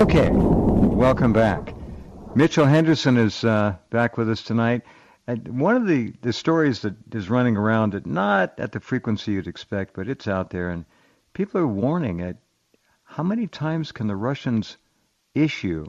Okay, welcome back. Mitchell Henderson is back with us tonight. And one of the stories that is running around, not at the frequency you'd expect, but it's out there, and people are warning it. How many times can the Russians issue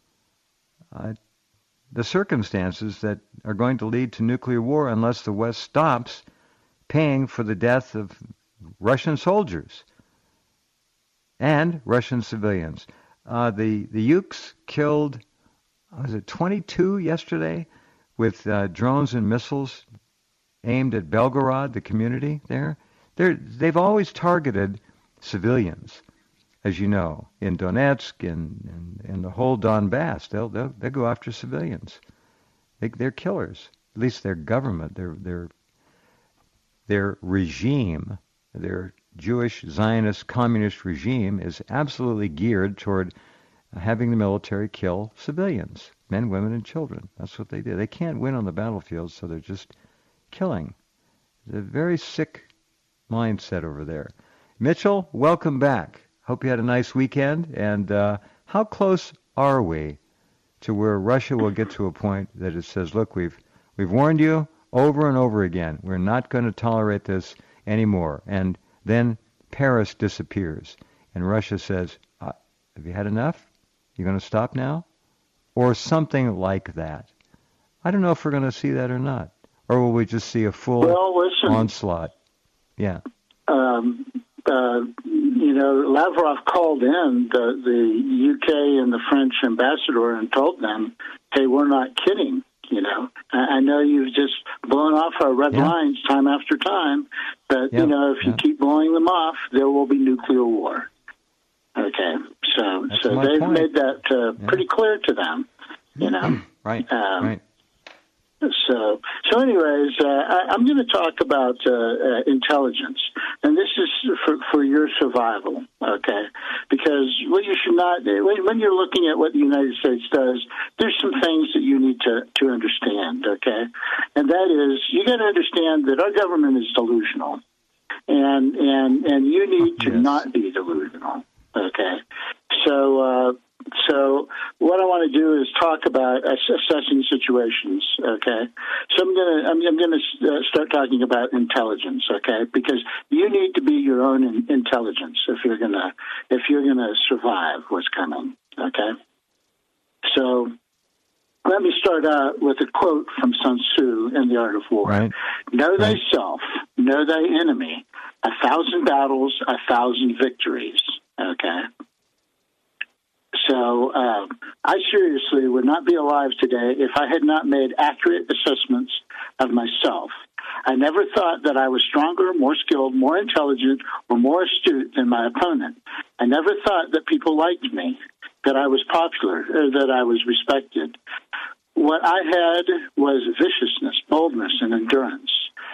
the circumstances that are going to lead to nuclear war unless the West stops paying for the death of Russian soldiers and Russian civilians? The Ukes killed, was it 22 yesterday, with drones and missiles aimed at Belgorod, the community there. They've always targeted civilians, as you know, in Donetsk and the whole Donbass. They'll go after civilians. They're killers. At least their government, their regime, their Jewish Zionist communist regime is absolutely geared toward having the military kill civilians, men, women, and children. That's what they do. They can't win on the battlefield, so they're just killing. It's a very sick mindset over there. Mitchell, welcome back. Hope you had a nice weekend. And how close are we to where Russia will get to a point that it says, look, we've warned you over and over again. We're not going to tolerate this anymore. And then Paris disappears, and Russia says, have you had enough? You going to stop now? Or something like that. I don't know if we're going to see that or not. Or will we just see a full onslaught? Yeah. Lavrov called in the UK and the French ambassador and told them, hey, we're not kidding. I know you've just blown off our red lines time after time, but, if you keep blowing them off, there will be nuclear war. Okay, so they've made that pretty clear to them, Right, right. So anyways, I'm going to talk about intelligence, and this is for your survival, okay? Because what you should not, when you're looking at what the United States does, there's some things that you need to understand, okay? And that is, you got to understand that our government is delusional, and you need to not be delusional, okay? So what I want to do is talk about assessing situations. Okay, so I'm gonna start talking about intelligence. Okay, because you need to be your own intelligence if you're gonna survive what's coming. Okay, so let me start out with a quote from Sun Tzu in The Art of War. Right. Know thyself, know thy enemy. 1,000 battles, 1,000 victories. Okay. So I seriously would not be alive today if I had not made accurate assessments of myself. I never thought that I was stronger, more skilled, more intelligent, or more astute than my opponent. I never thought that people liked me, that I was popular, or that I was respected. What I had was viciousness, boldness, and endurance.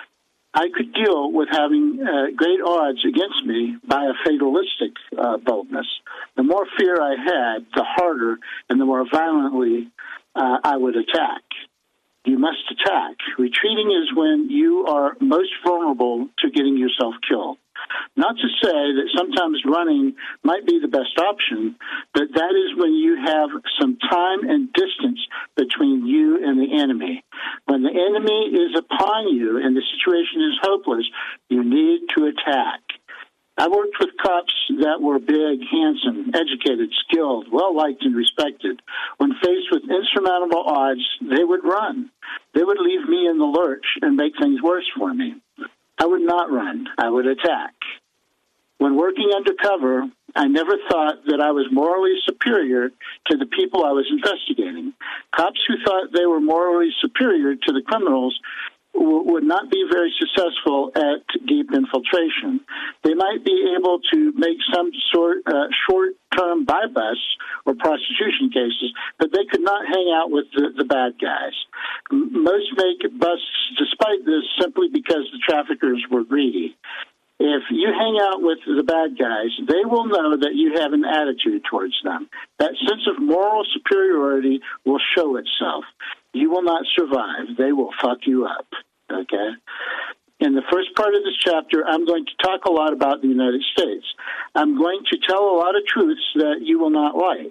I could deal with having great odds against me by a fatalistic boldness. The more fear I had, the harder and the more violently I would attack. You must attack. Retreating is when you are most vulnerable to getting yourself killed. Not to say that sometimes running might be the best option, but that is when you have some time and distance between you and the enemy. When the enemy is upon you and the situation is hopeless, you need to attack. I worked with cops that were big, handsome, educated, skilled, well-liked, and respected. When faced with insurmountable odds, they would run. They would leave me in the lurch and make things worse for me. I would not run. I would attack. When working undercover, I never thought that I was morally superior to the people I was investigating. Cops who thought they were morally superior to the criminals would not be very successful at deep infiltration. They might be able to make some short-term buy-busts or prostitution cases, but they could not hang out with the bad guys. Most make busts despite this simply because the traffickers were greedy. If you hang out with the bad guys, they will know that you have an attitude towards them. That sense of moral superiority will show itself. You will not survive. They will fuck you up, okay? In the first part of this chapter, I'm going to talk a lot about the United States. I'm going to tell a lot of truths that you will not like.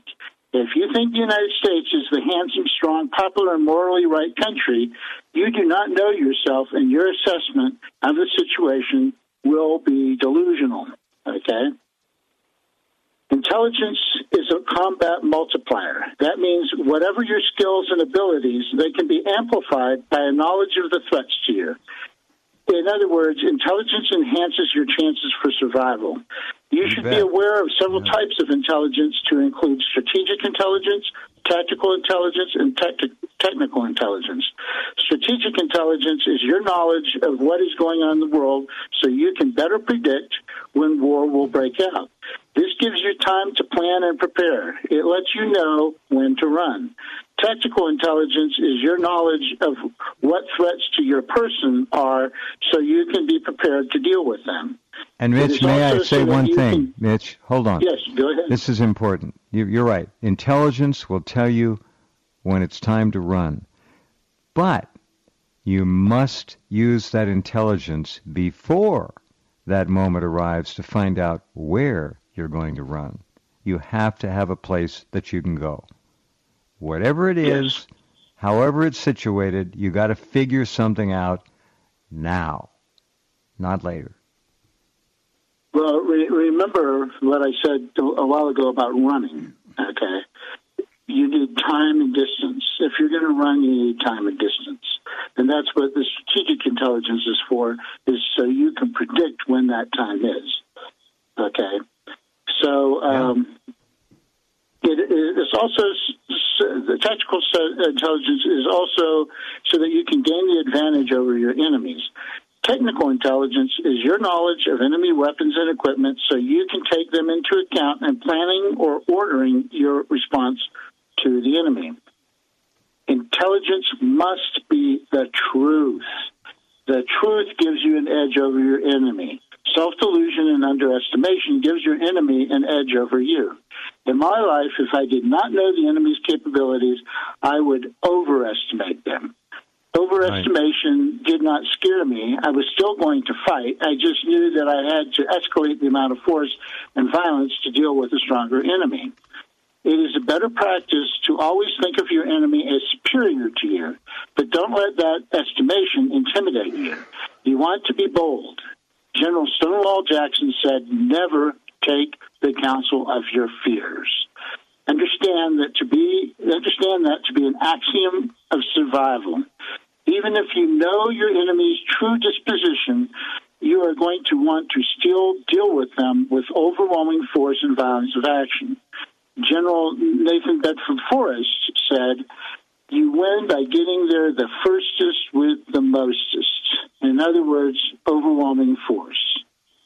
If you think the United States is the handsome, strong, popular, and morally right country, you do not know yourself, and your assessment of the situation will be delusional. Okay? Intelligence is a combat multiplier. That means whatever your skills and abilities, they can be amplified by a knowledge of the threats to you. In other words, intelligence enhances your chances for survival. You should be aware of several types of intelligence to include strategic intelligence, tactical intelligence, and technical intelligence. Strategic intelligence is your knowledge of what is going on in the world so you can better predict when war will break out. This gives you time to plan and prepare. It lets you know when to run. Tactical intelligence is your knowledge of what threats to your person are so you can be prepared to deal with them. And Mitch, may I say one thing? Mitch, hold on. Yes, go ahead. This is important. You're right. Intelligence will tell you when it's time to run. But you must use that intelligence before that moment arrives to find out where you're going to run. You have to have a place that you can go. Whatever it is, however it's situated, you got to figure something out now, not later. Well, remember what I said a while ago about running, okay? You need time and distance. If you're going to run, you need time and distance. And that's what the strategic intelligence is for, is so you can predict when that time is, okay? So it's also, the tactical intelligence is also so that you can gain the advantage over your enemies. Technical intelligence is your knowledge of enemy weapons and equipment so you can take them into account in planning or ordering your response to the enemy. Intelligence must be the truth. The truth gives you an edge over your enemy. Self-delusion and underestimation gives your enemy an edge over you. In my life, if I did not know the enemy's capabilities, I would overestimate them. Overestimation did not scare me. I was still going to fight. I just knew that I had to escalate the amount of force and violence to deal with a stronger enemy. It is a better practice to always think of your enemy as superior to you, but don't let that estimation intimidate you. You want to be bold. General Stonewall Jackson said, never take the counsel of your fears. Understand that to be an axiom of survival. Even if you know your enemy's true disposition, you are going to want to still deal with them with overwhelming force and violence of action. General Nathan Bedford Forrest said, you win by getting there the firstest with the mostest. In other words, overwhelming force.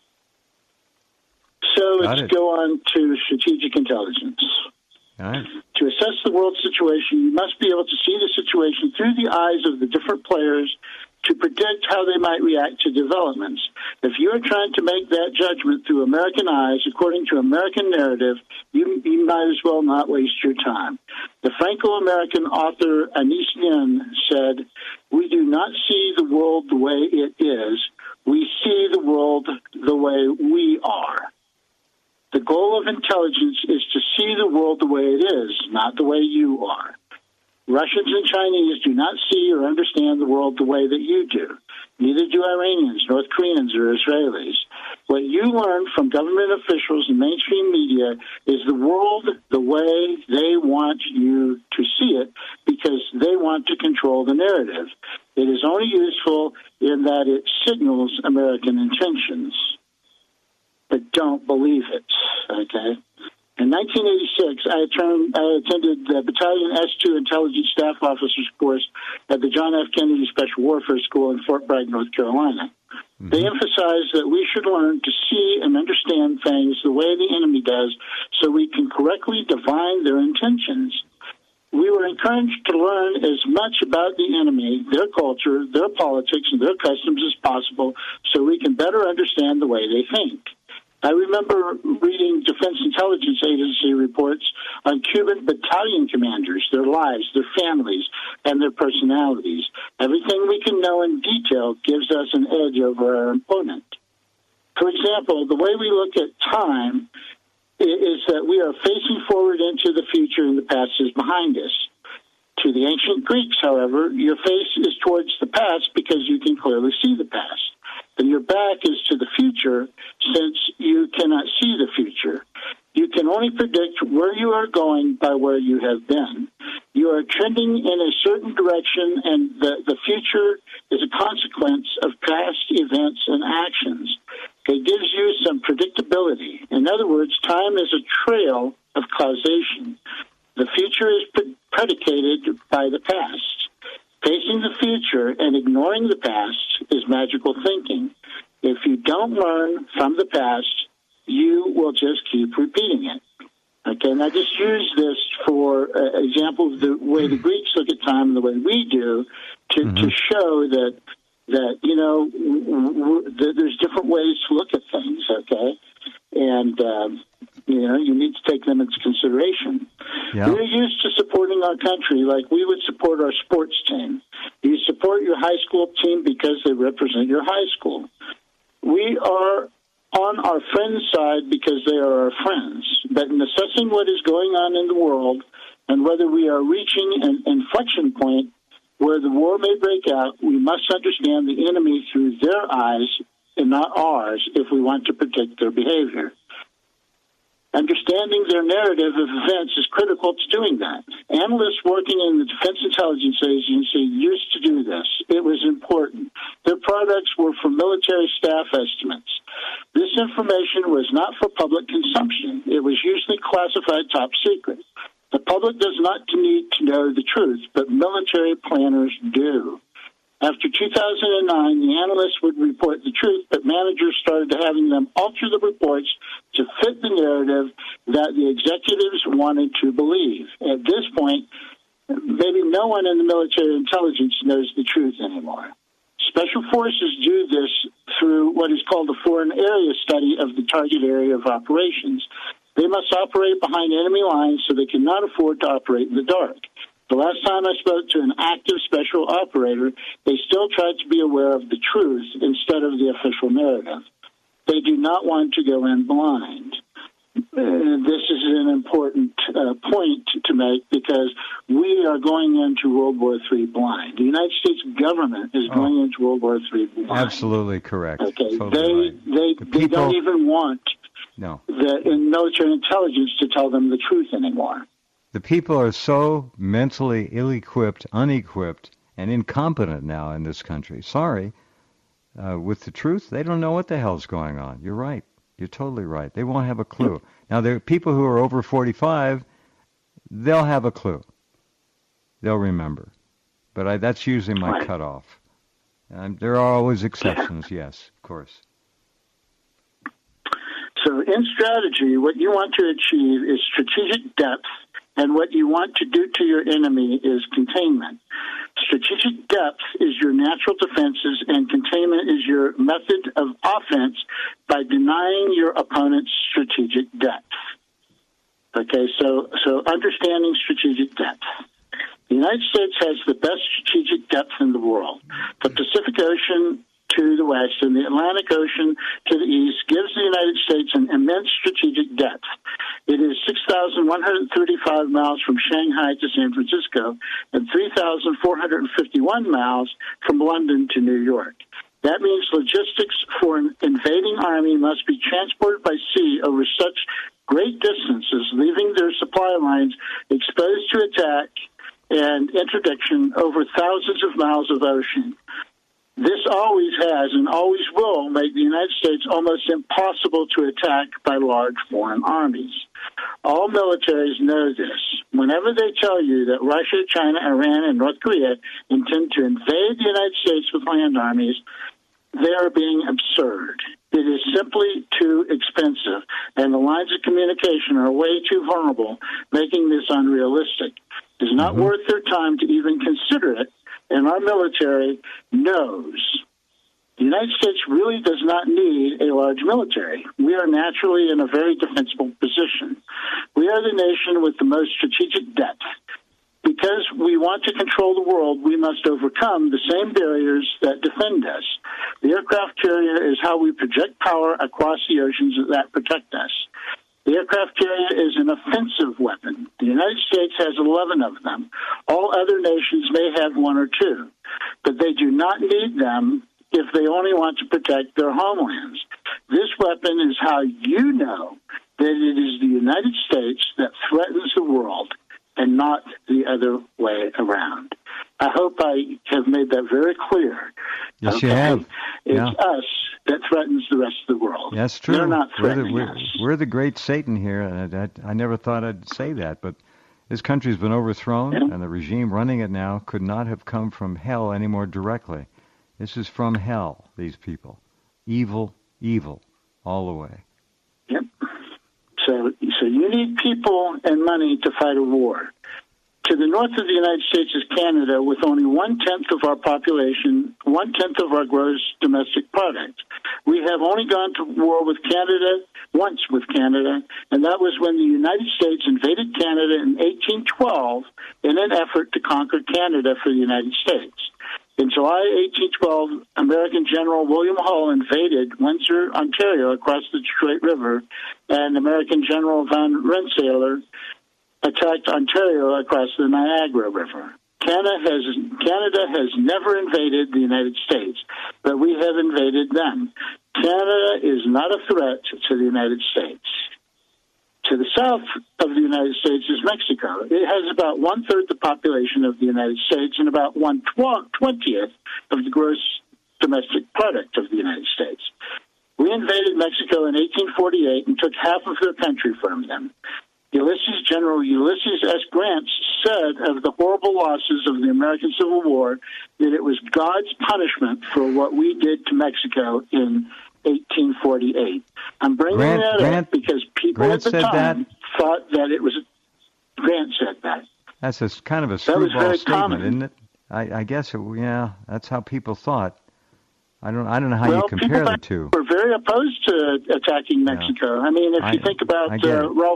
So let's go on to strategic intelligence. All right. To assess the world situation, you must be able to see the situation through the eyes of the different players to predict how they might react to developments. If you are trying to make that judgment through American eyes, according to American narrative, you might as well not waste your time. The Franco-American author Anais Nin said, we do not see the world the way it is. We see the world the way we are. The goal of intelligence is to see the world the way it is, not the way you are. Russians and Chinese do not see or understand the world the way that you do. Neither do Iranians, North Koreans, or Israelis. What you learn from government officials and mainstream media is the world the way they want you to see it because they want to control the narrative. It is only useful in that it signals American intentions. But don't believe it, okay? In 1986, I attended the Battalion S2 Intelligence Staff Officers course at the John F. Kennedy Special Warfare School in Fort Bragg, North Carolina. Mm-hmm. They emphasized that we should learn to see and understand things the way the enemy does so we can correctly divine their intentions. We were encouraged to learn as much about the enemy, their culture, their politics, and their customs as possible so we can better understand the way they think. I remember reading Defense Intelligence Agency reports on Cuban battalion commanders, their lives, their families, and their personalities. Everything we can know in detail gives us an edge over our opponent. For example, the way we look at time is that we are facing forward into the future and the past is behind us. To the ancient Greeks, however, your face is towards the past because you can clearly see the past. And your back is to the future since you cannot see the future. You can only predict where you are going by where you have been. You are trending in a certain direction, and the future is a consequence of past events and actions. It gives you some predictability. In other words, time is a trail of causation. The future is predicated by the past. Facing the future and ignoring the past is magical thinking. If you don't learn from the past, you will just keep repeating it. Okay, and I just use this for example of the way the Greeks look at time and the way we do to show that you know, there's different ways to look at things, okay? And, you know, you need to take them into consideration. Yeah. We're used to supporting our country like we would support our sports team. You support your high school team because they represent your high school. We are on our friends' side because they are our friends. But in assessing what is going on in the world and whether we are reaching an inflection point where the war may break out, we must understand the enemy through their eyes and not ours if we want to predict their behavior. Understanding their narrative of events is critical to doing that. Analysts working in the Defense Intelligence Agency used to do this. It was important. Their products were for military staff estimates. This information was not for public consumption. It was usually classified top secret. The public does not need to know the truth, but military planners do. After 2009, the analysts would report the truth, but managers started having them alter the reports to fit the narrative that the executives wanted to believe. At this point, maybe no one in the military intelligence knows the truth anymore. Special forces do this through what is called the foreign area study of the target area of operations. They must operate behind enemy lines so they cannot afford to operate in the dark. The last time I spoke to an active special operator, they still tried to be aware of the truth instead of the official narrative. They do not want to go in blind. This is an important point to make because we are going into World War III blind. The United States government is going into World War III blind. Absolutely correct. Okay, totally they don't even want the military intelligence to tell them the truth anymore. The people are so mentally ill-equipped, unequipped, and incompetent now in this country. Sorry. With the truth, they don't know what the hell's going on. You're right. You're totally right. They won't have a clue. Now, there are people who are over 45, they'll have a clue. They'll remember. But that's usually my cutoff. There are always exceptions, yes, of course. So in strategy, what you want to achieve is strategic depth, and what you want to do to your enemy is containment. Strategic depth is your natural defenses, and containment is your method of offense by denying your opponent's strategic depth. Okay, so understanding strategic depth. The United States has the best strategic depth in the world. The Pacific Ocean to the west and the Atlantic Ocean to the east gives the United States an immense strategic depth. It is 6,135 miles from Shanghai to San Francisco and 3,451 miles from London to New York. That means logistics for an invading army must be transported by sea over such great distances, leaving their supply lines exposed to attack and interdiction over thousands of miles of ocean. This always has and always will make the United States almost impossible to attack by large foreign armies. All militaries know this. Whenever they tell you that Russia, China, Iran, and North Korea intend to invade the United States with land armies, they are being absurd. It is simply too expensive, and the lines of communication are way too vulnerable, making this unrealistic. It is not worth their time to even consider it, and our military knows. The United States really does not need a large military. We are naturally in a very defensible position. We are the nation with the most strategic depth. Because we want to control the world, we must overcome the same barriers that defend us. The aircraft carrier is how we project power across the oceans that protect us. The The aircraft carrier is an offensive weapon. The United States has 11 of them. All other nations may have one or two, but they do not need them if they only want to protect their homelands. This weapon is how you know that it is the United States that threatens the world and not the other way around. I hope I have made that very clear. Yes, you have. It's us that threatens the rest of the world. That's true. They're not threatening us. We're the great Satan here, and I never thought I'd say that, but this country's been overthrown, and the regime running it now could not have come from hell any more directly. This is from hell, these people. Evil, evil, all the way. Yep. So you need people and money to fight a war. To the north of the United States is Canada, with only 1/10 of our population, 1/10 of our gross domestic product. We have only gone to war with Canada once with Canada, and that was when the United States invaded Canada in 1812 in an effort to conquer Canada for the United States. In July 1812, American General William Hull invaded Windsor, Ontario, across the Detroit River, and American General von Rensselaer attacked Ontario across the Niagara River. Canada has never invaded the United States, but we have invaded them. Canada is not a threat to the United States. To the south of the United States is Mexico. It has about 1/3 the population of the United States and about 1/20th of the gross domestic product of the United States. We invaded Mexico in 1848 and took half of their country from them. General Ulysses S. Grant said of the horrible losses of the American Civil War that it was God's punishment for what we did to Mexico in 1848. I'm bringing that up because people at the time thought that it was Grant said that. That's kind of a screwball statement, isn't it? I guess, that's how people thought. I don't know how you compare the two. We're very opposed to attacking Mexico. I mean, if you think about Ralph,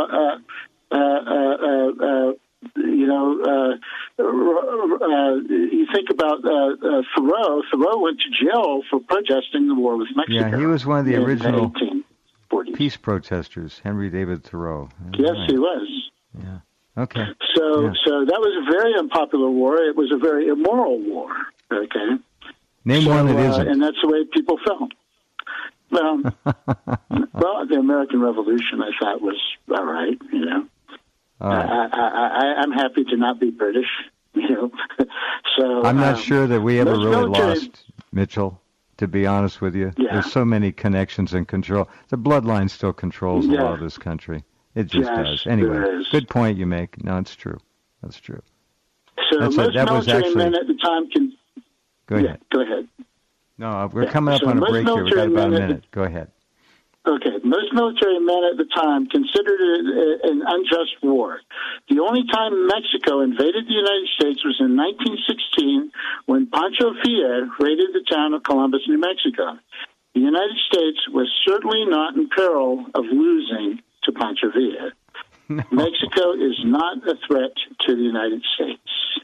you think about Thoreau. Thoreau went to jail for protesting the war with Mexico. Yeah, he was one of the original peace protesters, Henry David Thoreau. Yes, he was. Yeah. Okay. So that was a very unpopular war. It was a very immoral war. Okay. Name one that isn't. And that's the way people felt. Well, the American Revolution, I thought, was all right. All right. I'm happy to not be British. So I'm not sure that we ever really lost, Mitchell. To be honest with you, there's so many connections and control. The bloodline still controls a lot of this country. It just does. Anyway, good point you make. No, it's true. That's true. So most military men at the time can. Go ahead. Go ahead. No, we're coming up on a break here. We've got about a minute. Go ahead. Okay. Most military men at the time considered it an unjust war. The only time Mexico invaded the United States was in 1916 when Pancho Villa raided the town of Columbus, New Mexico. The United States was certainly not in peril of losing to Pancho Villa. No. Mexico is not a threat to the United States.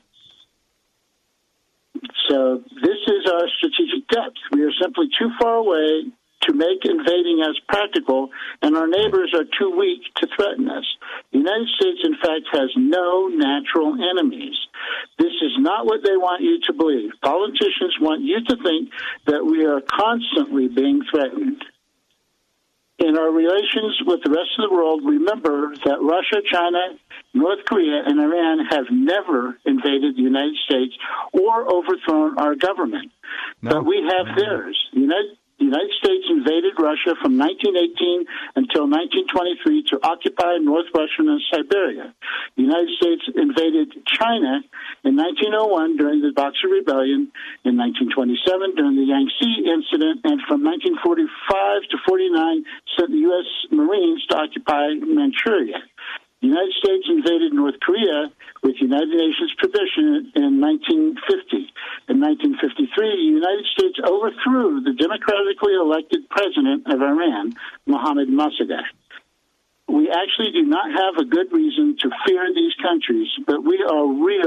So this is our strategic depth. We are simply too far away to make invading us practical, and our neighbors are too weak to threaten us. The United States, in fact, has no natural enemies. This is not what they want you to believe. Politicians want you to think that we are constantly being threatened. In our relations with the rest of the world, remember that Russia, China, North Korea, and Iran have never invaded the United States or overthrown our government. No. But we have theirs. The United States invaded Russia from 1918 until 1923 to occupy North Russia and Siberia. The United States invaded China in 1901 during the Boxer Rebellion, in 1927 during the Yangtze Incident, and from 1945 to 49 sent the U.S. Marines to occupy Manchuria. The United States invaded North Korea with United Nations permission in 1950. In 1953, the United States overthrew the democratically elected president of Iran, Mohammad Mossadegh. We actually do not have a good reason to fear these countries, but we are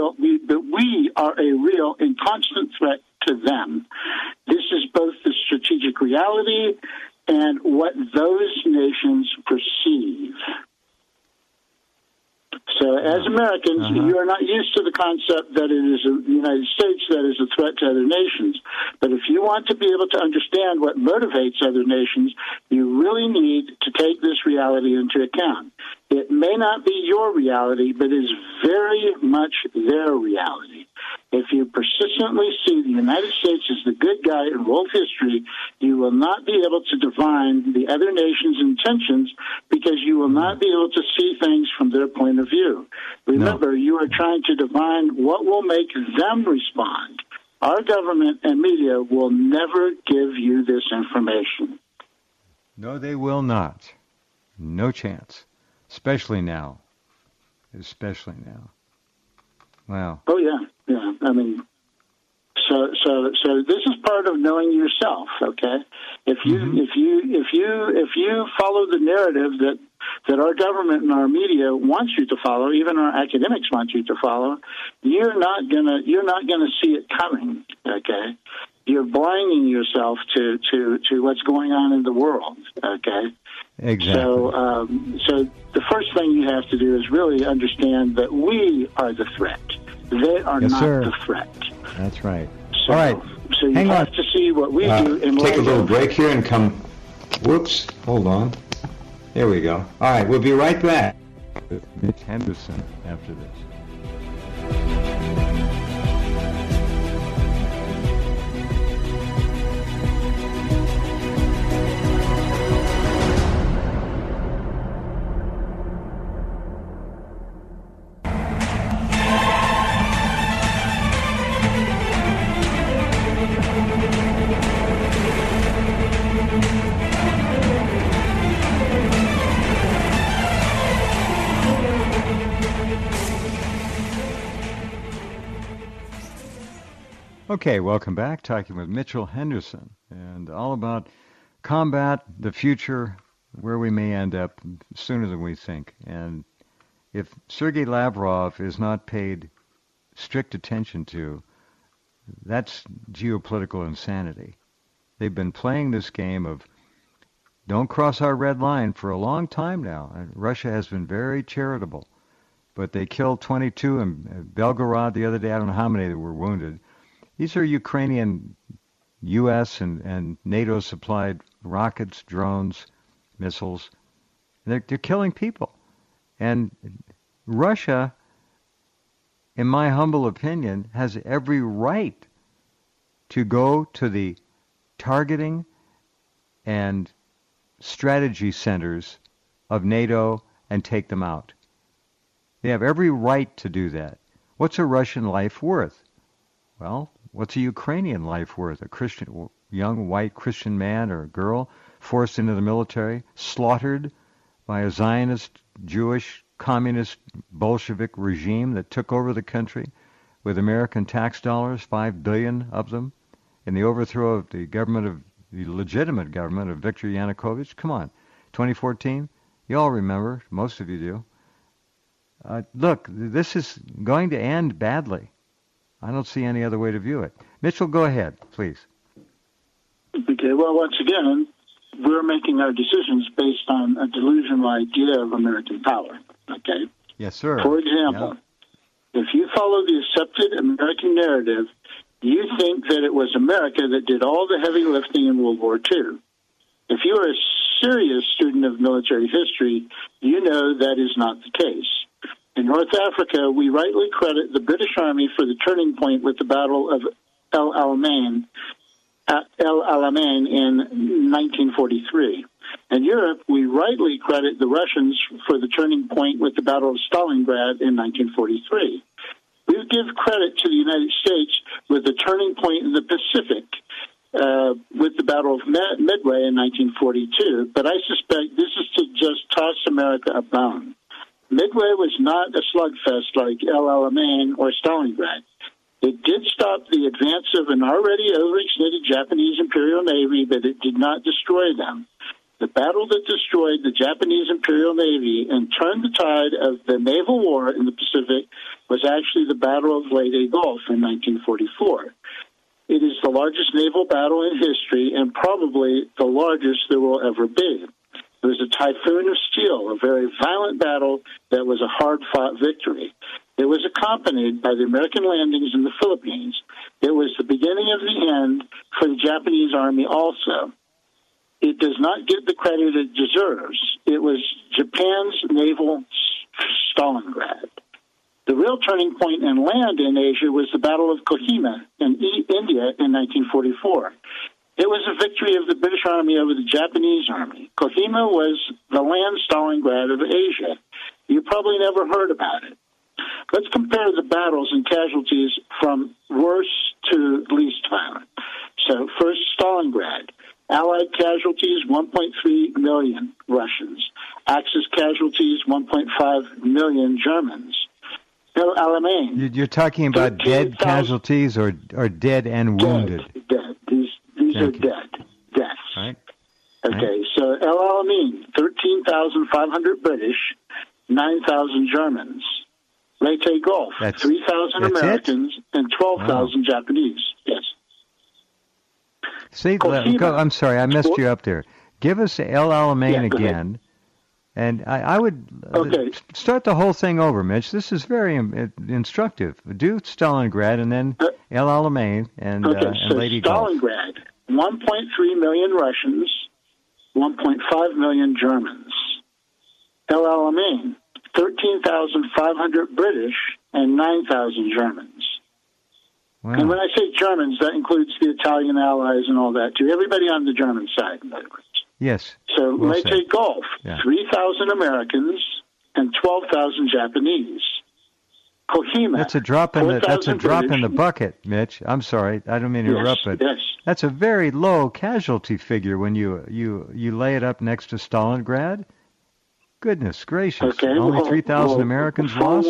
a real and constant threat to them. This is both the strategic reality and what those nations perceive. So as Americans, you are not used to the concept that it is the United States that is a threat to other nations. But if you want to be able to understand what motivates other nations, you really need to take this reality into account. It may not be your reality, but it is very much their reality. If you persistently see the United States as the good guy in world history, you will not be able to divine the other nation's intentions because you will not be able to see things from their point of view. Remember, you are trying to divine what will make them respond. Our government and media will never give you this information. No, they will not. No chance. Especially now. Especially now. Wow. Oh, yeah. Yeah. I mean, so this is part of knowing yourself, okay? If you follow the narrative that our government and our media wants you to follow, even our academics want you to follow, you're not gonna see it coming, okay? You're blinding yourself to what's going on in the world, okay? Exactly. So the first thing you have to do is really understand that we are the threat. They are not the threat. That's right. So, all right. So you have to see what we do. And take a little break here and come. Whoops. Hold on. There we go. All right. We'll be right back. Mitch Henderson after this. Okay, welcome back. Talking with Mitchell Henderson, and all about combat, the future, where we may end up sooner than we think. And if Sergei Lavrov is not paid strict attention to, that's geopolitical insanity. They've been playing this game of don't cross our red line for a long time now. And Russia has been very charitable, but they killed 22 in Belgorod the other day. I don't know how many that were wounded. These are Ukrainian U.S. and NATO-supplied rockets, drones, missiles. They're killing people. And Russia, in my humble opinion, has every right to go to the targeting and strategy centers of NATO and take them out. They have every right to do that. What's a Russian life worth? Well, what's a Ukrainian life worth? A Christian, young white Christian man or girl forced into the military, slaughtered by a Zionist, Jewish, communist, Bolshevik regime that took over the country with American tax dollars, 5 billion of them, in the overthrow of the legitimate government of Viktor Yanukovych. Come on, 2014. You all remember, most of you do. Look, this is going to end badly. I don't see any other way to view it. Mitchell, go ahead, please. Okay, well, once again, we're making our decisions based on a delusional idea of American power, okay? Yes, sir. For example, if you follow the accepted American narrative, you think that it was America that did all the heavy lifting in World War II. If you are a serious student of military history, you know that is not the case. In North Africa, we rightly credit the British Army for the turning point with the Battle of El Alamein in 1943. In Europe, we rightly credit the Russians for the turning point with the Battle of Stalingrad in 1943. We give credit to the United States with the turning point in the Pacific with the Battle of Midway in 1942, but I suspect this is to just toss America a bone. Midway was not a slugfest like El Alamein or Stalingrad. It did stop the advance of an already overextended Japanese Imperial Navy, but it did not destroy them. The battle that destroyed the Japanese Imperial Navy and turned the tide of the naval war in the Pacific was actually the Battle of Leyte Gulf in 1944. It is the largest naval battle in history and probably the largest there will ever be. It was a typhoon of steel, a very violent battle that was a hard-fought victory. It was accompanied by the American landings in the Philippines. It was the beginning of the end for the Japanese Army also. It does not get the credit it deserves. It was Japan's naval Stalingrad. The real turning point in land in Asia was the Battle of Kohima in India in 1944. It was a victory of the British Army over the Japanese Army. Kohima was the land Stalingrad of Asia. You probably never heard about it. Let's compare the battles and casualties from worst to least violent. So first, Stalingrad. Allied casualties, 1.3 million Russians. Axis casualties, 1.5 million Germans. El Alamein. You're talking about dead casualties or dead and wounded? Dead. These are dead. Deaths. Right. Okay, so El Alamein, 13,500 British, 9,000 Germans. Leyte Gulf, 3,000 Americans and 12,000 Japanese. Yes. See, I'm sorry, I messed you up there. Give us El Alamein again, and I would start the whole thing over, Mitch. This is very instructive. Do Stalingrad and then El Alamein and Leyte Gulf. Stalingrad, 1.3 million Russians, 1.5 million Germans. El Alamein, 13,500 British and 9,000 Germans. Wow. And when I say Germans, that includes the Italian allies and all that, too. Everybody on the German side, in other words. Yes. So Leyte Gulf, 3,000 Americans and 12,000 Japanese. Kohima. That's a drop in the bucket, Mitch. I'm sorry, I don't mean to interrupt, but that's a very low casualty figure when you lay it up next to Stalingrad. Goodness gracious! Okay, only 3,000 Americans lost.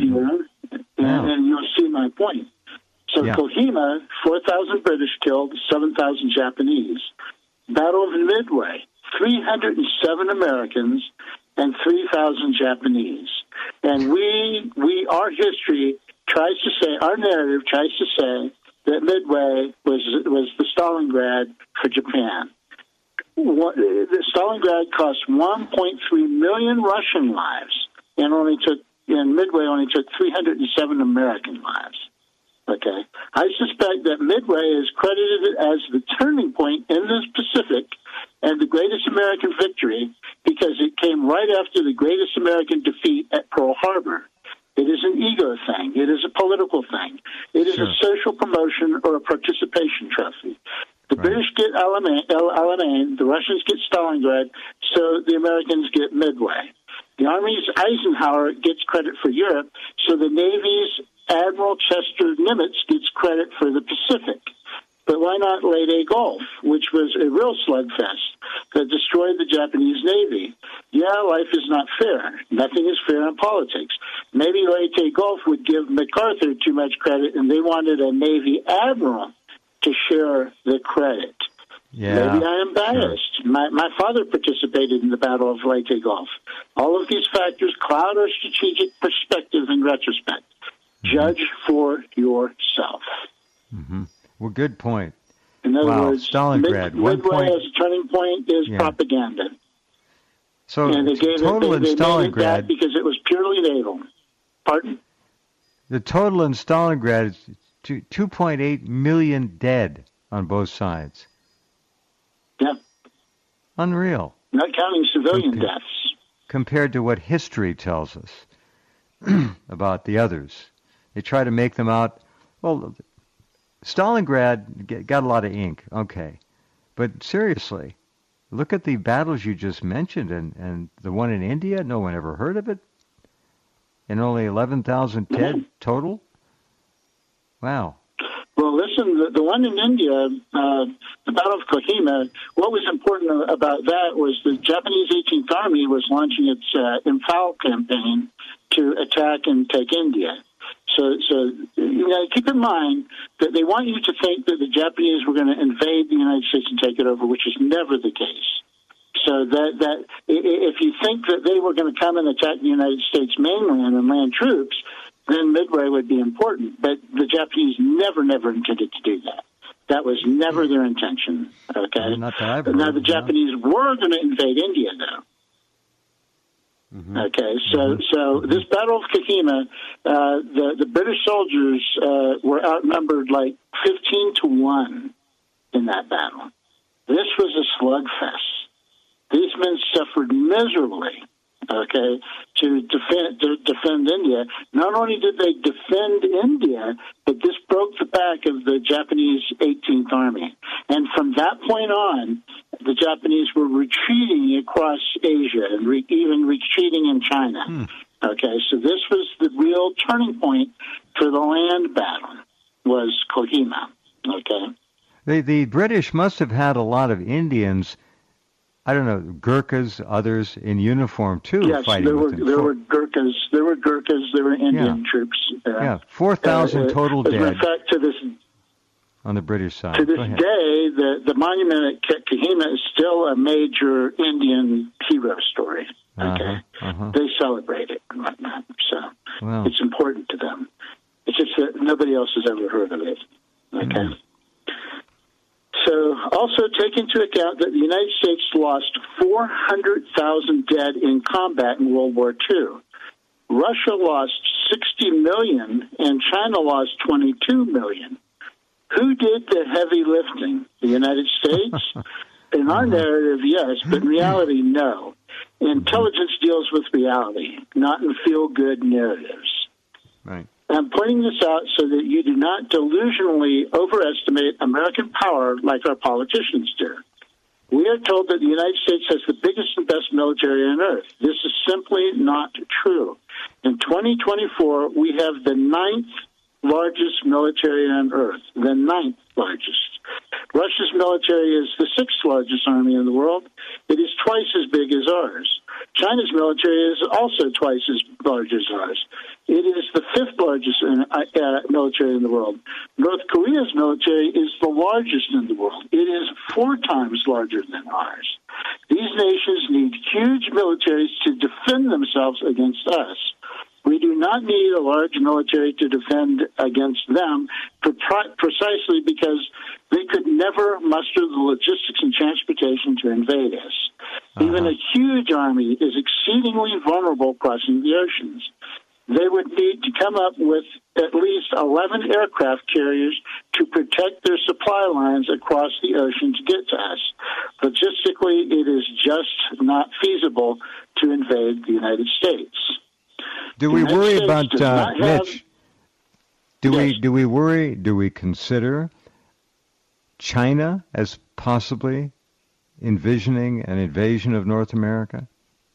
And you'll see my point. So Kohima, 4,000 British killed, 7,000 Japanese. Battle of Midway, 307 Americans and 3,000 Japanese. And our history tries to say, our narrative tries to say that Midway was the Stalingrad for Japan. The Stalingrad cost 1.3 million Russian lives, and Midway only took 307 American lives. Okay, I suspect that Midway is credited as the turning point in the Pacific and the greatest American victory because it came right after the greatest American defeat at Pearl Harbor. It is an ego thing. It is a political thing. It is a social promotion or a participation trophy. The British get El Alamein, the Russians get Stalingrad, so the Americans get Midway. The Army's Eisenhower gets credit for Europe, so the Navy's Admiral Chester Nimitz gets credit for the Pacific. But why not Leyte Gulf, which was a real slugfest that destroyed the Japanese Navy? Yeah, life is not fair. Nothing is fair in politics. Maybe Leyte Gulf would give MacArthur too much credit, and they wanted a Navy admiral to share the credit. Yeah, maybe I am biased. Sure. My father participated in the Battle of Leyte Gulf. All of these factors cloud our strategic perspective in retrospect. Judge for yourself. Mm-hmm. Well, good point. In other words, Stalingrad, Midway as a turning point is propaganda. So and they gave total in Stalingrad made it because it was purely naval. Pardon? The total in Stalingrad is 2.8 million dead on both sides. Yeah. Unreal. Not counting civilian deaths. Compared to what history tells us about the others. They try to make them out, well, Stalingrad got a lot of ink, okay. But seriously, look at the battles you just mentioned, and the one in India, no one ever heard of it, and only 11,000 dead total? Wow. Well, listen, the one in India, the Battle of Kohima, what was important about that was the Japanese 18th Army was launching its Imphal campaign to attack and take India. So keep in mind that they want you to think that the Japanese were going to invade the United States and take it over, which is never the case. So that if you think that they were going to come and attack the United States mainland and land troops, then Midway would be important. But the Japanese never intended to do that. That was never their intention. Okay. Not that I've heard. Now the Japanese were going to invade India, though. Mm-hmm. Okay, so this Battle of Kohima, the British soldiers were outnumbered like 15-1 in that battle. This was a slugfest. These men suffered miserably. Okay, to defend India. Not only did they defend India, but this broke the back of the Japanese 18th Army. And from that point on, the Japanese were retreating across Asia and even retreating in China. Okay, so this was the real turning point for the land battle, was Kohima. Okay. The British must have had a lot of Indians, I don't know, Gurkhas, others in uniform too, yes, fighting there with them. There were Gurkhas. There were Indian troops. 4,000 total dead. In fact, to this on the British side. To this day, the monument at Kohima is still a major Indian hero story. Okay, they celebrate it and whatnot, so it's important to them. It's just that nobody else has ever heard of it. Okay. So also take into account that the United States lost 400,000 dead in combat in World War II. Russia lost 60 million, and China lost 22 million. Who did the heavy lifting? The United States? In our narrative, yes, but in reality, no. Intelligence deals with reality, not in feel-good narratives. Right. I'm pointing this out so that you do not delusionally overestimate American power like our politicians do. We are told that the United States has the biggest and best military on earth. This is simply not true. In 2024, we have the 9th largest military on earth, the 9th largest. Russia's military is the 6th largest army in the world. It is twice as big as ours. China's military is also twice as large as ours. It is the 5th largest military in the world. North Korea's military is the largest in the world. It is 4 times larger than ours. These nations need huge militaries to defend themselves against us. We do not need a large military to defend against them precisely because they could never muster the logistics and transportation to invade us. Even a huge army is exceedingly vulnerable crossing the oceans. They would need to come up with at least 11 aircraft carriers to protect their supply lines across the ocean to get to us. Logistically, it is just not feasible to invade the United States. Do we worry about Mitch? Do we worry? Do we consider China as possibly envisioning an invasion of North America?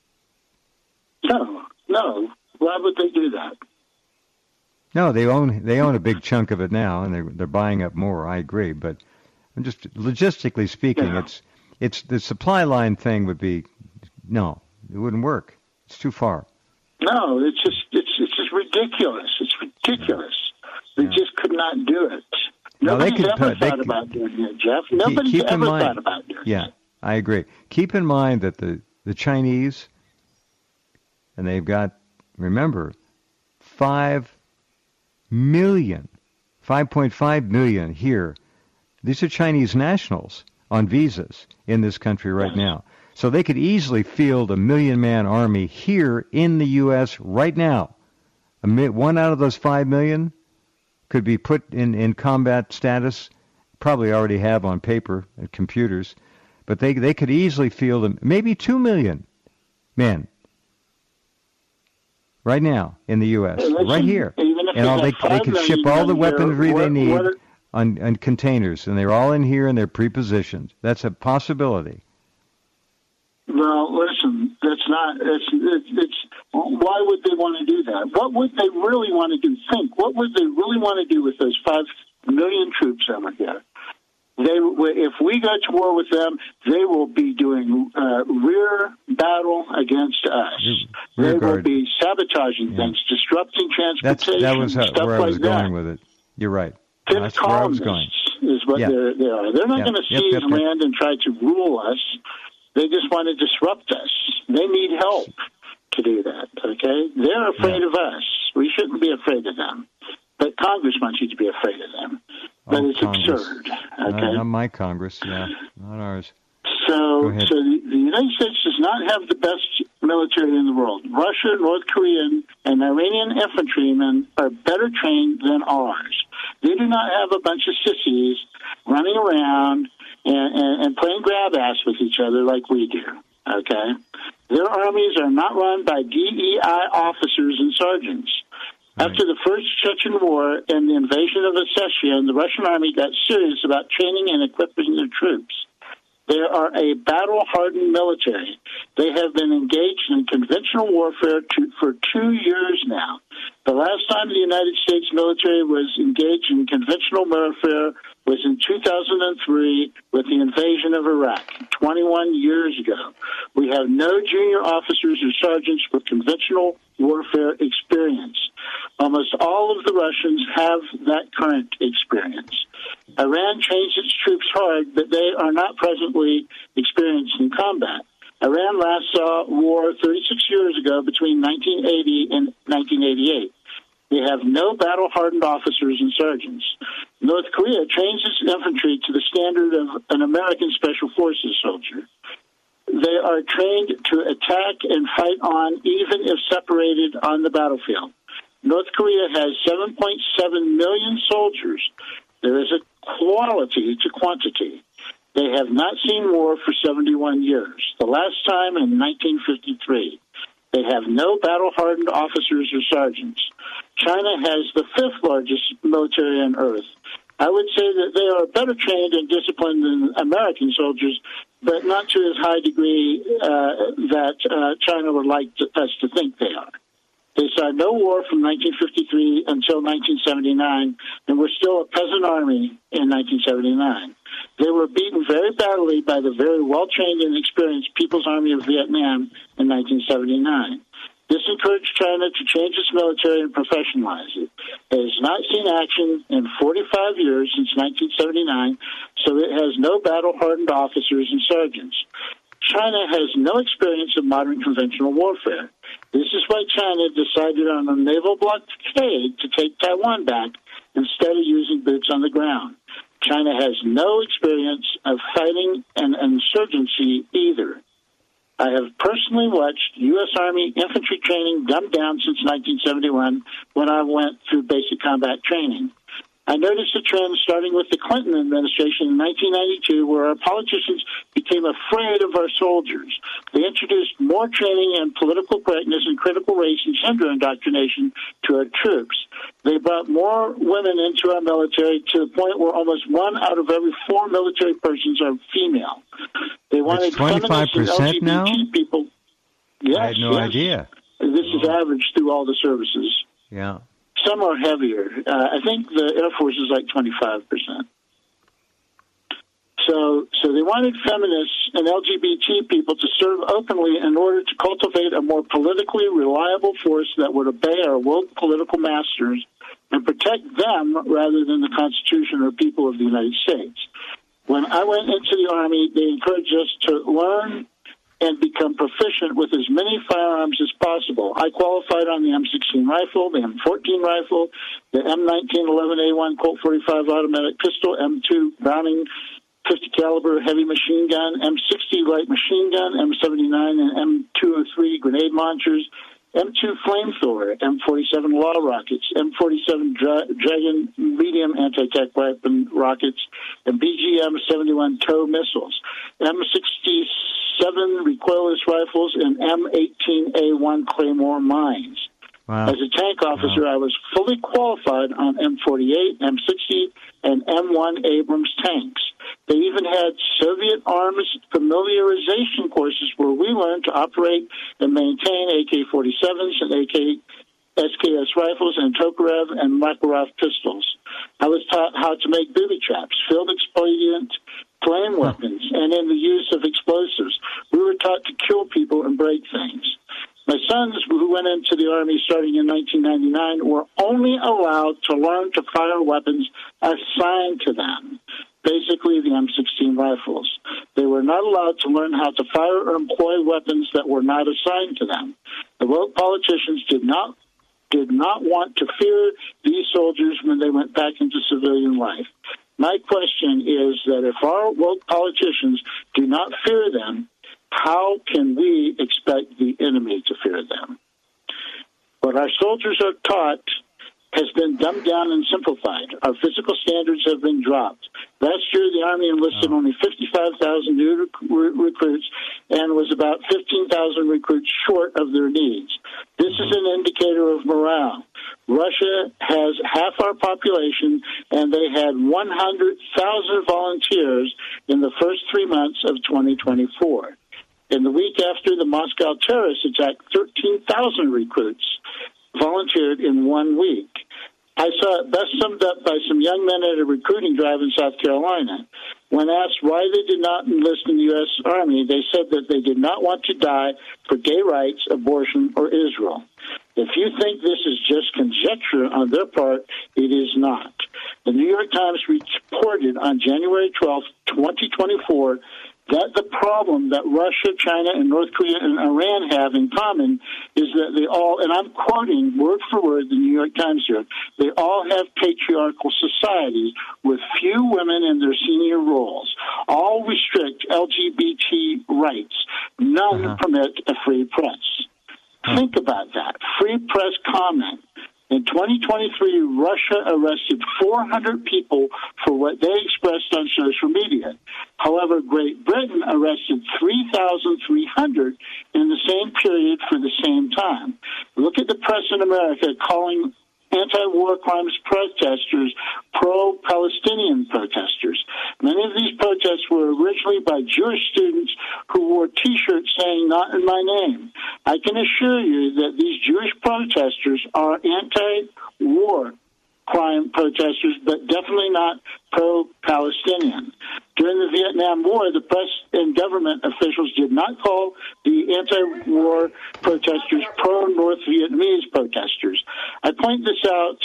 No. Why would they do that? No, they own a big chunk of it now, and they're buying up more. I agree, but I'm just logistically speaking, it's the supply line thing would be no, it wouldn't work. It's too far. No, it's just ridiculous. It's ridiculous. They just could not do it. Nobody's ever thought about doing it, Jeff. Nobody's ever thought about doing it. Yeah, I agree. Keep in mind that the Chinese, and they've got, remember, 5.5 million here. These are Chinese nationals on visas in this country right now. So they could easily field a 1 million-man army here in the U.S. right now. One out of those 5 million could be put in combat status, probably already have on paper and computers, but they could easily field maybe 2 million men right now in the U.S., right here. And they could ship all the weaponry they need on containers, and they're all in here and they're pre-positioned. That's a possibility. Well, listen, it's why would they want to do that? What would they really want to do? Think, what would they really want to do with those 5 million troops over here? If we go to war with them, they will be doing rear battle against us. They will be sabotaging things, disrupting transportation, that was stuff where I was like going that. with it. You're right. Fifth columnists is what they are. They're not going to seize land and try to rule us. They just want to disrupt us. They need help to do that, okay? They're afraid of us. We shouldn't be afraid of them. But Congress wants you to be afraid of them. but it's Congress. absurd. Okay? Not my Congress, yeah, not ours. So the United States does not have the best military in the world. Russia, North Korean, and Iranian infantrymen are better trained than ours. They do not have a bunch of sissies running around and playing grab ass with each other like we do. Okay? Their armies are not run by DEI officers and sergeants. Right. After the First Chechen War and the invasion of Ossetia, the Russian army got serious about training and equipping their troops. They are a battle-hardened military. They have been engaged in conventional warfare for 2 years now. The last time the United States military was engaged in conventional warfare was in 2003 with the invasion of Iraq, 21 years ago. We have no junior officers or sergeants with conventional warfare experience. Almost all of the Russians have that current experience. Iran trains its troops hard, but they are not presently experienced in combat. Iran last saw war 36 years ago between 1980 and 1988. They have no battle-hardened officers and sergeants. North Korea trains its infantry to the standard of an American Special Forces soldier. They are trained to attack and fight on, even if separated on the battlefield. North Korea has 7.7 million soldiers. There is a quality to quantity. They have not seen war for 71 years, the last time in 1953. They have no battle-hardened officers or sergeants. China has the fifth largest military on Earth. I would say that they are better trained and disciplined than American soldiers, but not to as high degree that China would like us to think they are. They saw no war from 1953 until 1979, and were still a peasant army in 1979. They were beaten very badly by the very well-trained and experienced People's Army of Vietnam in 1979. This encouraged China to change its military and professionalize it. It has not seen action in 45 years since 1979, so it has no battle-hardened officers and sergeants. China has no experience of modern conventional warfare. This is why China decided on a naval blockade to take Taiwan back instead of using boots on the ground. China has no experience of fighting an insurgency either. I have personally watched U.S. Army infantry training dumbed down since 1971 when I went through basic combat training. I noticed a trend starting with the Clinton administration in 1992 where our politicians became afraid of our soldiers. They introduced more training in political correctness and critical race and gender indoctrination to our troops. They brought more women into our military to the point where almost 1 out of every 4 military persons are female. They wanted 25% now? People. Yes, I had no idea. This is average through all the services. Yeah. Some are heavier. I think the Air Force is like 25%. So they wanted feminists and LGBT people to serve openly in order to cultivate a more politically reliable force that would obey our world political masters and protect them rather than the Constitution or people of the United States. When I went into the Army, they encouraged us to learn and become proficient with as many firearms as possible. I qualified on the M16 rifle, the M14 rifle, the M1911A1 Colt 45 automatic pistol, M2 Browning 50 caliber heavy machine gun, M60 light machine gun, M79 and M203 grenade launchers, M2 flamethrower, M47 law rockets, M47 Dragon medium anti-tank weapon rockets, and BGM-71 tow missiles, M67 recoilless rifles, and M18A1 Claymore mines. Wow. As a tank officer, I was fully qualified on M48, M60, and M1 Abrams tanks. They even had Soviet arms familiarization courses where we learned to operate and maintain AK-47s and SKS rifles and Tokarev and Makarov pistols. I was taught how to make booby traps, field expedient flame weapons, and in the use of explosives. We were taught to kill people and break things. My sons, who went into the Army starting in 1999, were only allowed to learn to fire weapons assigned to them, basically the M16 rifles. They were not allowed to learn how to fire or employ weapons that were not assigned to them. The woke politicians did not did not want to fear these soldiers when they went back into civilian life. My question is that if our woke politicians do not fear them, how can we expect the enemy to fear them? What our soldiers are taught has been dumbed down and simplified. Our physical standards have been dropped. Last year, the Army enlisted only 55,000 new recruits and was about 15,000 recruits short of their needs. This is an indicator of morale. Russia has half our population, and they had 100,000 volunteers in the first 3 months of 2024. In the week after the Moscow terrorist attack, 13,000 recruits volunteered in 1 week. I saw it best summed up by some young men at a recruiting drive in South Carolina. When asked why they did not enlist in the U.S. Army, they said that they did not want to die for gay rights, abortion, or Israel. If you think this is just conjecture on their part, it is not. The New York Times reported on January 12, 2024, that the problem that Russia, China, and North Korea and Iran have in common is that they all, and I'm quoting word for word the New York Times here, they all have patriarchal societies with few women in their senior roles. All restrict LGBT rights. None permit a free press. Think about that. Free press comment. In 2023, Russia arrested 400 people for what they expressed on social media. However, Great Britain arrested 3,300 in the same period for the same time. Look at the press in America calling anti-war crimes protesters pro-Palestinian protesters. Many of these protests were originally by Jewish students who wore T-shirts saying, "Not in my name." I can assure you that these Jewish protesters are anti-war crime protesters, but definitely not pro-Palestinian. During the Vietnam War, the press and government officials did not call the anti-war protesters pro-North Vietnamese protesters. I point this out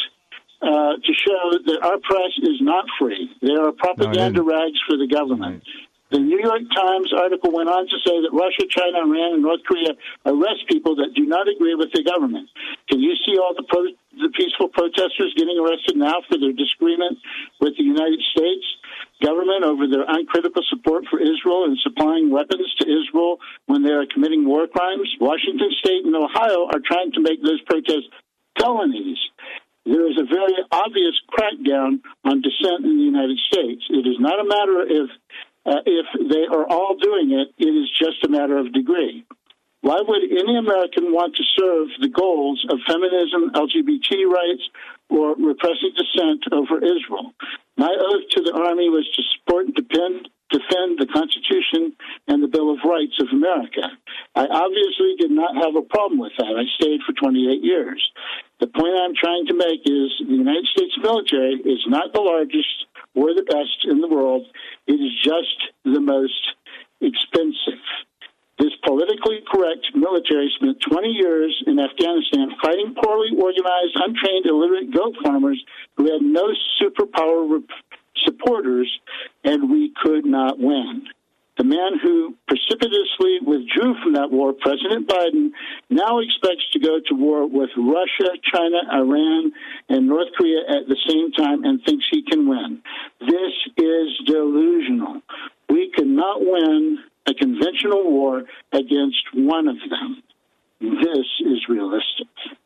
to show that our press is not free. They are propaganda rags for the government. The New York Times article went on to say that Russia, China, Iran, and North Korea arrest people that do not agree with the government. Can you see all the peaceful protesters getting arrested now for their disagreement with the United States government over their uncritical support for Israel and supplying weapons to Israel when they are committing war crimes? Washington State and Ohio are trying to make those protests felonies. There is a very obvious crackdown on dissent in the United States. It is not a matter of if they are all doing it, it is just a matter of degree. Why would any American want to serve the goals of feminism, LGBT rights, or repressing dissent over Israel? My oath to the Army was to support and defend the Constitution and the Bill of Rights of America. I obviously did not have a problem with that. I stayed for 28 years. The point I'm trying to make is the United States military is not the largest or the best in the world. It is just the most expensive. This politically correct military spent 20 years in Afghanistan fighting poorly organized, untrained, illiterate goat farmers who had no superpower supporters, and we could not win. The man who precipitously withdrew from that war, President Biden, now expects to go to war with Russia, China, Iran, and North Korea at the same time and thinks he can win. This is delusional. We could not win a conventional war against one of them. This is realistic.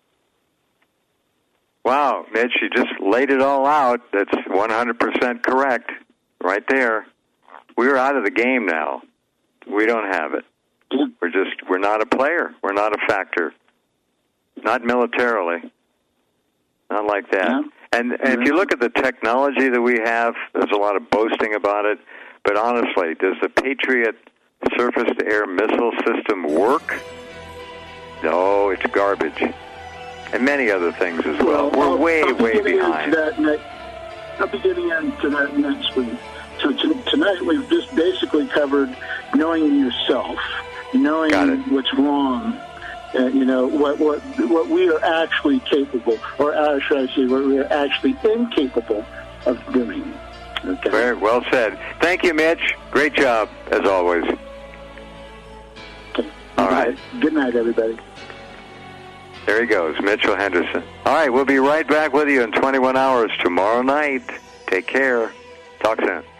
Wow, Mitch, you just laid it all out. That's 100% correct right there. We're out of the game now. We don't have it. We're not a player. We're not a factor. Not militarily. Not like that. Yeah. And if you look at the technology that we have, there's a lot of boasting about it. But honestly, does the Patriot surface-to-air missile system work? No, it's garbage. And many other things as well. We're way behind. I'll be getting into that next week. So tonight we've just basically covered knowing yourself, knowing what's wrong, what we are actually capable, or should I say, what we are actually incapable of doing. Okay. Very well said. Thank you, Mitch. Great job, as always. Okay. All right. Good night, everybody. There he goes, Mitchell Henderson. All right, we'll be right back with you in 21 hours tomorrow night. Take care. Talk soon.